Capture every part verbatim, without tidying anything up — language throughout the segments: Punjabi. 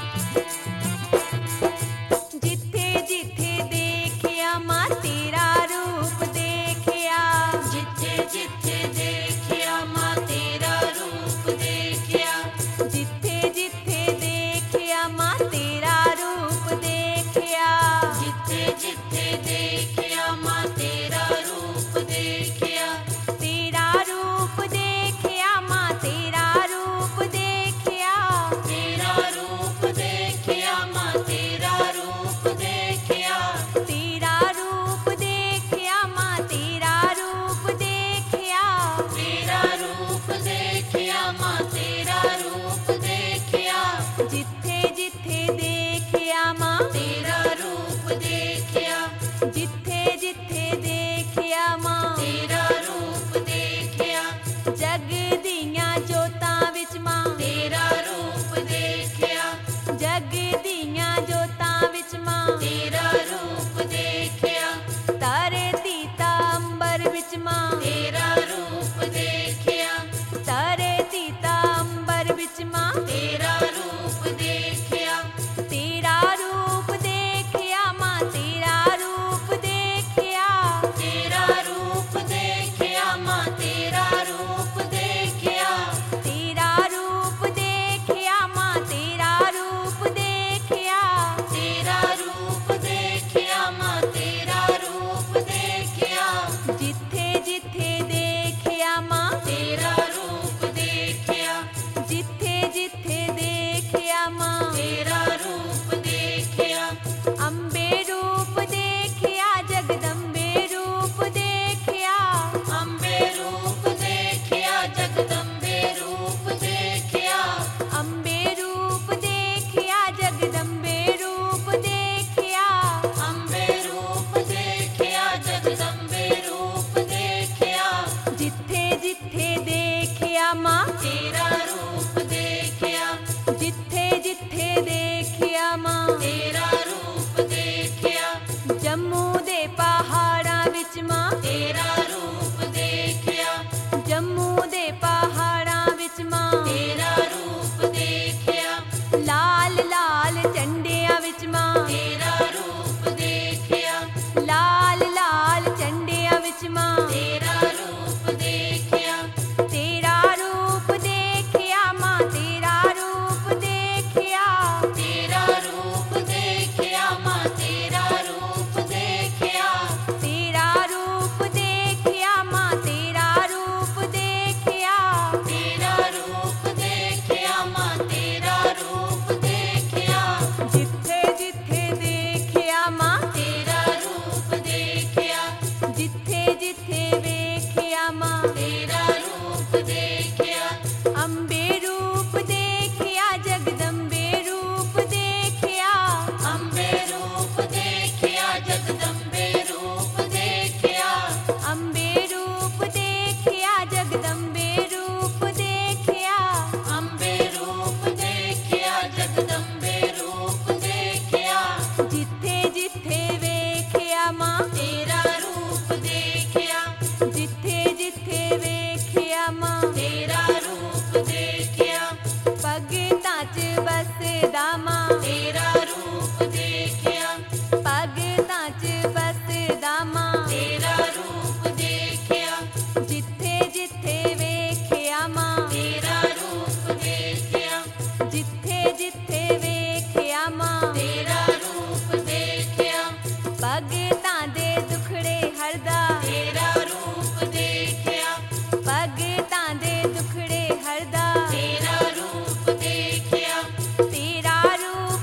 तेरा रूप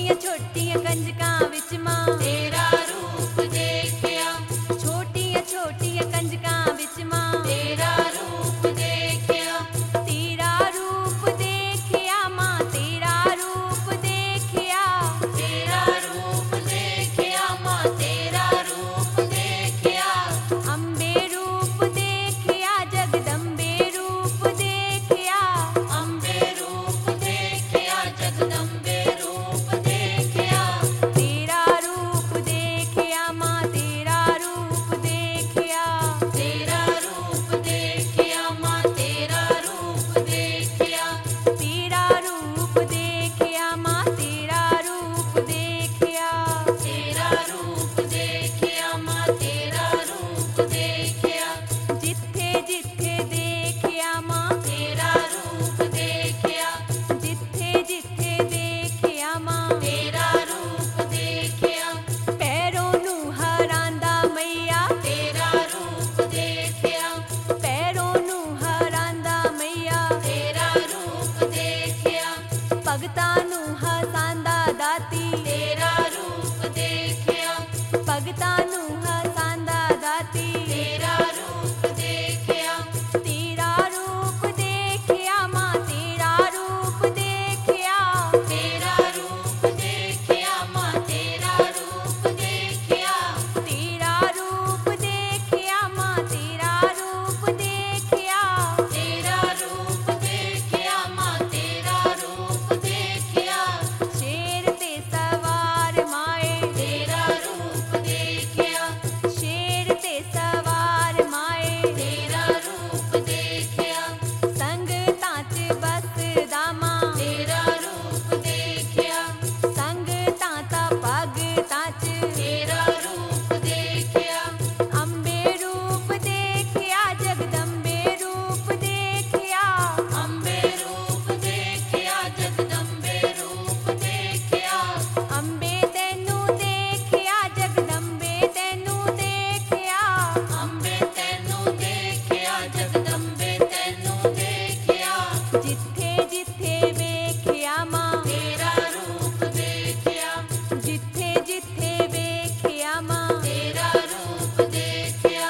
ਛੋਟੀਆਂ ਛੋਟੀਆਂ ਕੰਜਕਾਂ ਵਿੱਚ ਮਾਂ ਤੇਰਾ ਰੂਪ ਦੇਖਿਆ, ਛੋਟੀਆਂ ਛੋਟੀਆਂ ਕੰਜਕਾਂ ਵਿੱਚ ਮਾਂ ਤੇਰਾ ਰੂਪ ਦੇਖਿਆ, ਤੇਰਾ ਰੂਪ ਦੇਖਿਆ ਮਾਂ ਤੇਰਾ ਰੂਪ ਦੇਖਿਆ ਤੇਰਾ ਰੂਪ ਦੇਖਿਆ ਮਾਂ ਤੇਰਾ ਰੂਪ ਦੇਖਿਆ, ਅੰਬੇ ਰੂਪ ਦੇਖਿਆ ਜਗਦੰਬੇ ਰੂਪ ਦੇਖਿਆ ਅੰਬੇ ਰੂਪ ਦੇਖਿਆ, ਜਗਦੰਬੇ ਰੂਪ ਦੇਖਿਆ, ਤੇਰਾ ਰੂਪ ਦੇਖਿਆ ਮਾਂ ਤੇਰਾ ਰੂਪ ਦੇਖਿਆ ਤੇਰਾ ਰੂਪ ਦੇਖਿਆ ਮਾਂ ਤੇਰਾ ਰੂਪ ਦੇਖਿਆ, ਤੇਰਾ ਰੂਪ ਦੇਖਿਆ ਮਾਂ ਤੇਰਾ ਰੂਪ ਦੇਖਿਆ ਤੇਰਾ ਰੂਪ ਦੇਖਿਆ ਮਾਂ ਤੇਰਾ ਰੂਪ ਦੇਖਿਆ, ਜਿੱਥੇ ਜਿੱਥੇ ਦੇਖਿਆ ਮਾਂ ਤੇਰਾ ਰੂਪ ਦੇਖਿਆ, ਜਿੱਥੇ ਜਿੱਥੇ ਦੇਖਿਆ ਮਾਂ ਤੇਰਾ ਰੂਪ ਦੇਖਿਆ, ਪੈਰੋਂ ਨੂੰ ਹਰਾਂਦਾ ਮਈਆ ਤੇਰਾ ਰੂਪ ਦੇਖਿਆ, ਪੈਰੋਂ ਨੂੰ ਹਰਾਂਦਾ ਮਈਆ ਤੇਰਾ ਰੂਪ ਦੇਖਿਆ, ਭਗਤਾਂ ਨੂੰ ਹਸਾਂਦਾ ਦਾਤੀ ਤੇਰਾ ਰੂਪ ਦੇਖਿਆ, ਭਗਤਾਂ ਨੂੰ ਹਸਾਂਦਾ ਦਾਤੀ ਤੇਰਾ ਰੂਪ ਦੇਖਿਆ, ਤੇਰਾ ਰੂਪ ਦੇਖਿਆ ਮਾਂ ਤੇਰਾ ਰੂਪ ਦੇਖਿਆ ਤੇਰਾ ਰੂਪ ਦੇਖਿਆ ਮਾਂ ਤੇਰਾ ਰੂਪ ਦੇਖਿਆ, ਤੇਰਾ ਰੂਪ ਦੇਖਿਆ ਮਾਂ ਤੇਰਾ ਰੂਪ ਦੇਖਿਆ ਤੇਰਾ ਰੂਪ ਦੇਖਿਆ ਮਾਂ ਤੇਰਾ ਰੂਪ ਦੇਖਿਆ, ਸ਼ੇਰ ਤੇ ਸਵਾਰ ਮਾਏ ਤੇਰਾ ਰੂਪ ਦੇਖਿਆ, ਸ਼ੇਰ ਤੇ ਸਵਾਰ ਮਾਏ ਤੇਰਾ ਰੂਪ ਦੇਖਿਆ, ਸੰਗਤਾਂ 'ਚ ਬਸਦਾ ਮਾਂ ਤੇਰਾ ਰੂਪ ਦੇਖਿਆ, ਸੰਗਤਾਂ ਤਾਂ ਭਗਤਾਂ 'ਚ ਤੇਰਾ ਰੂਪ ਦੇਖਿਆ, ਅੰਬੇ ਰੂਪ ਦੇਖਿਆ ਜਗਦੰਬੇ ਰੂਪ ਦੇਖਿਆ ਅੰਬੇ ਰੂਪ ਦੇਖਿਆ, ਜਗਦੰਬੇ ਰੂਪ ਦੇਖਿਆ, ਅੰਬੇ ਤੈਨੂੰ ਦੇਖਿਆ ਜਗਦੰਬੇ ਤੈਨੂੰ ਦੇਖਿਆ ਅੰਬੇ ਤੈਨੂੰ ਦੇਖਿਆ, ਜਗਦੰਬੇ ਤੈਨੂੰ ਦੇਖਿਆ, ਜਿੱਥੇ ਜਿੱਥੇ ਵੇਖਿਆ ਮਾਂ ਤੇਰਾ ਰੂਪ ਦੇਖਿਆ, ਜਿੱਥੇ ਜਿੱਥੇ ਵੇਖਿਆ ਮਾਂ ਤੇਰਾ ਰੂਪ ਦੇਖਿਆ,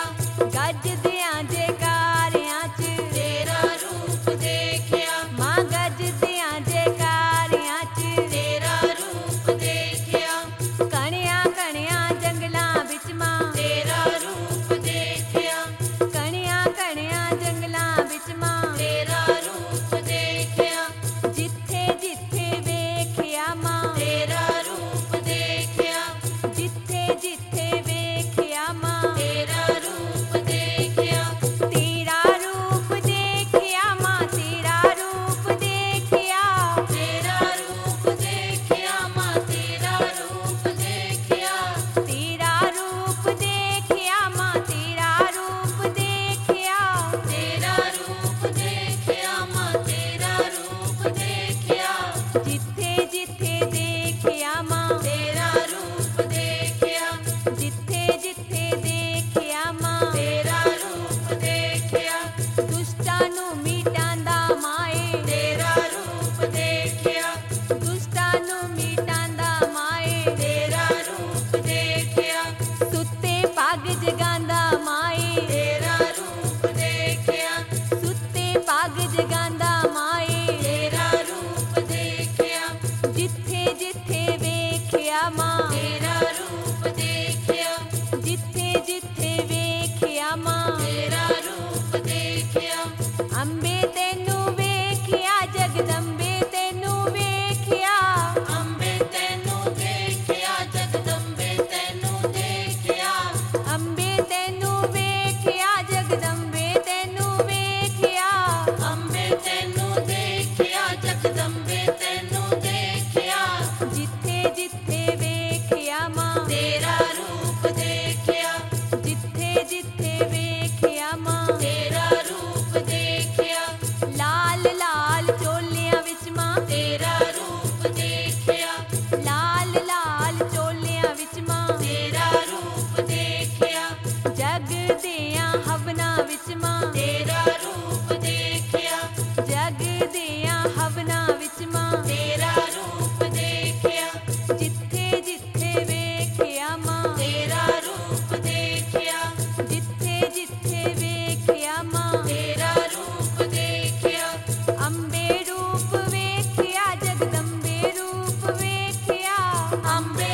ਗੱਜਦਿਆਂ ਜੈਕਾਰਿਆਂ 'ਚ ਤੇਰਾ ਰੂਪ ਦੇਖਿਆ, ਮਾਂ ਗੱਜਦਿਆਂ ਜੈਕਾਰਿਆਂ 'ਚ ਤੇਰਾ ਰੂਪ ਦੇਖਿਆ, ਕਣਿਆਂ ਕਣਿਆਂ ਜੰਗਲਾਂ ਵਿੱਚ ਮਾਂ ਤੇਰਾ ਰੂਪ ਦੇਖਿਆ, ਕਣਿਆਂ ਕਣਿਆਂ ਜੰਗਲਾਂ ਵਿੱਚ ਮਾਂ ਤੇਰਾ ਰੂਪ ਦੇਖਿਆ, ਜਿੱਥੇ ਜਿੱਥੇ ਵੇਖਿਆ ਮਾਂ ਤੇਰਾ ਰੂਪ ਦੇਖਿਆ, ਜਿੱਥੇ ਜਿੱਥੇ ਵੇਖਿਆ ਮਾਂ ਤੇਰਾ ਰੂਪ ਦੇਖਿਆ, ਤੇਰਾ ਰੂਪ ਦੇਖਿਆ ਮਾਂ ਤੇਰਾ ਰੂਪ ਦੇਖਿਆ ਤੇਰਾ ਰੂਪ ਦੇਖਿਆ ਮਾਂ ਤੇਰਾ ਰੂਪ ਦੇਖਿਆ, ਤੇਰਾ ਰੂਪ ਦੇਖਿਆ ਮਾਂ ਤੇਰਾ ਰੂਪ ਦੇਖਿਆ ਤੇਰਾ ਰੂਪ ਦੇਖਿਆ ਮਾਂ ਤੇਰਾ ਰੂਪ ਦੇਖਿਆ, ਜਿੱਥੇ ਜਿੱਥੇ ਦੇਖਿਆ ਮਾਂ ਤੇਰਾ ਰੂਪ ਦੇਖਿਆ, ਜਿੱਥੇ ਜਿੱਥੇ ਦੇਖਿਆ ਮਾਂ ਤੇਰਾ ਰੂਪ ਦੇਖਿਆ, ਦੁਸ਼ਟਾਂ ਨੂੰ ਮਿਟਾਂਦਾ ਮਾਏ ਤੇਰਾ ਰੂਪ ਦੇਖਿਆ, ਦੁਸ਼ਟਾਂ ਨੂੰ ਮਿਟਾਂਦਾ ਮਾਏ ਤੇਰਾ ਰੂਪ ਦੇਖਿਆ, ਸੁੱਤੇ ਪੱਗ ਜਗਾਂਦਾ ਮਾਏ ਤੇਰਾ ਰੂਪ ਦੇਖਿਆ, ਸੁੱਤੇ ਪੱਗ ਜਗਾਂਦਾ ਮਾਏ ਤੇਰਾ ਰੂਪ ਦੇਖਿਆ, ਜਿੱਥੇ ਜਿੱਥੇ ਵੇਖਿਆ ਮਾਂ ਤੇਰਾ ਰੂਪ ਦੇਖਿਆ, ਜਿੱਥੇ ਜਿੱਥੇ ਵੇਖਿਆ ਮਾਂ ਤੇਰਾ ਰੂਪ ਦੇਖਿਆ, ਅੰਬੇ ਤੈਨੂੰ ਵੇਖਿਆ ਜਗਦੰਬੇ ਤੈਨੂੰ ਵੇਖਿਆ ਅੰਬੇ ਤੈਨੂੰ ਦੇਖਿਆ, ਜਗਦੰਬੇ ਤੈਨੂੰ ਦੇਖਿਆ, ਅੰਬੇ ਤੈਨੂੰ ਵੇਖਿਆ ਜਗਦੰਬੇ ਤੈਨੂੰ ਵੇਖਿਆ ਅੰਬੇ ਤੈਨੂੰ ਦੇਖਿਆ, ਜਗਦੰਬੇ ਤੈਨੂੰ ਦੇਖਿਆ, ਜਿੱਥੇ ਜਿੱਥੇ ਵੇਖਿਆ ਅੰਬੇ